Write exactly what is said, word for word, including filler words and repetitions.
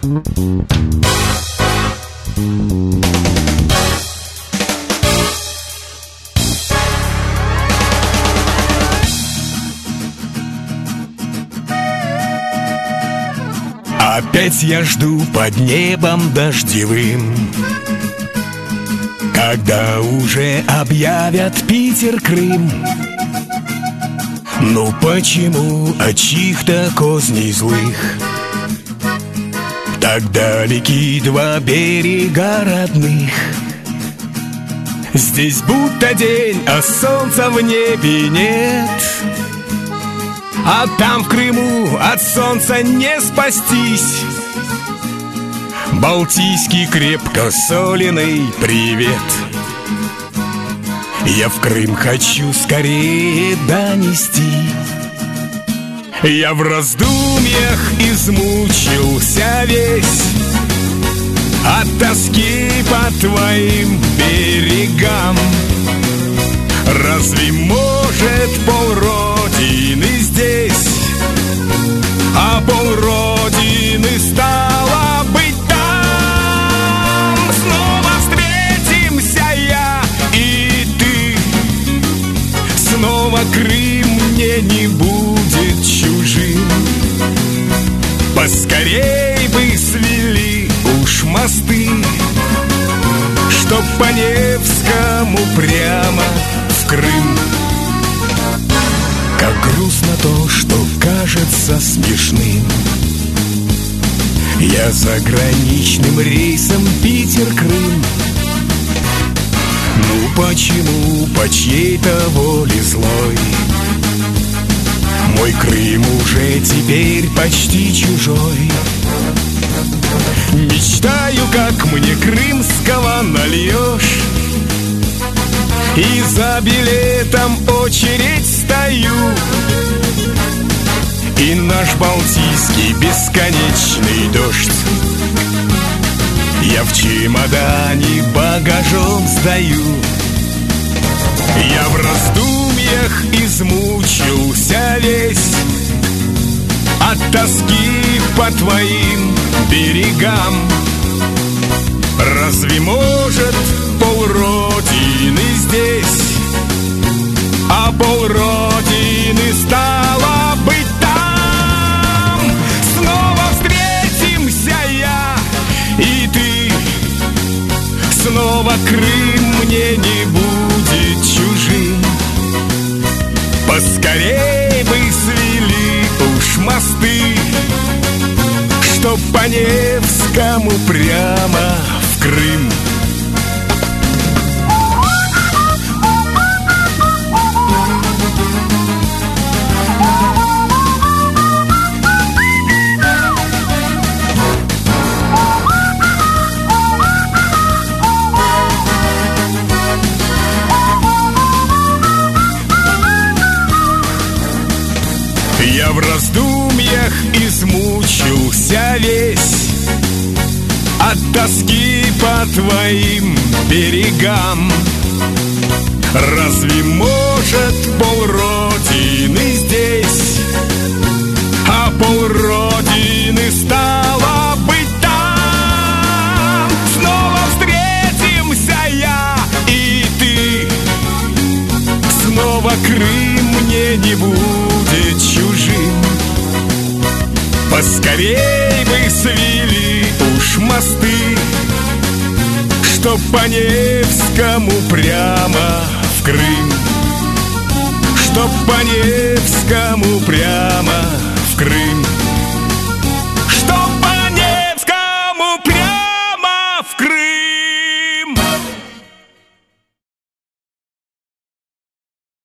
Опять я жду под небом дождевым, когда уже объявят Питер, Крым. Ну почему от чьих-то козней злых так далеки два берега родных? Здесь будто день, а солнца в небе нет. А там в Крыму от солнца не спастись. Балтийский крепкосоленый привет я в Крым хочу скорее донести. Я в раздумьях измучился весь от тоски по твоим берегам. Разве может полродины здесь, а полродины стало быть там? Снова встретимся я и ты, снова Крым мне не будет чужим. Поскорей бы свели уж мосты, чтоб по Невскому прямо в Крым. Как грустно то, что кажется смешным. Я заграничным рейсом Питер-Крым. Ну почему по чьей-то воле злой мой Крым уже теперь почти чужой? Мечтаю, как мне крымского нальешь, и за билетом очередь стою, и наш балтийский бесконечный дождь я в чемодане багажом сдаю. Я в раздумьях измучился весь от тоски по твоим берегам. Разве может полродины здесь, а полродины стало быть там? Снова встретимся я и ты, снова Крым мне не будет чужим. Поскорей бы свели уж мосты, чтоб по Невскому прямо в Крым. Я в раздумьях измучился весь от тоски по твоим берегам. Разве может полродины здесь, а полродины стало быть там? Снова встретимся я и ты, снова Крым мне не будет чужим. Поскорей бы свели уж мосты, чтоб по Невскому прямо в Крым, чтоб по Невскому прямо в Крым.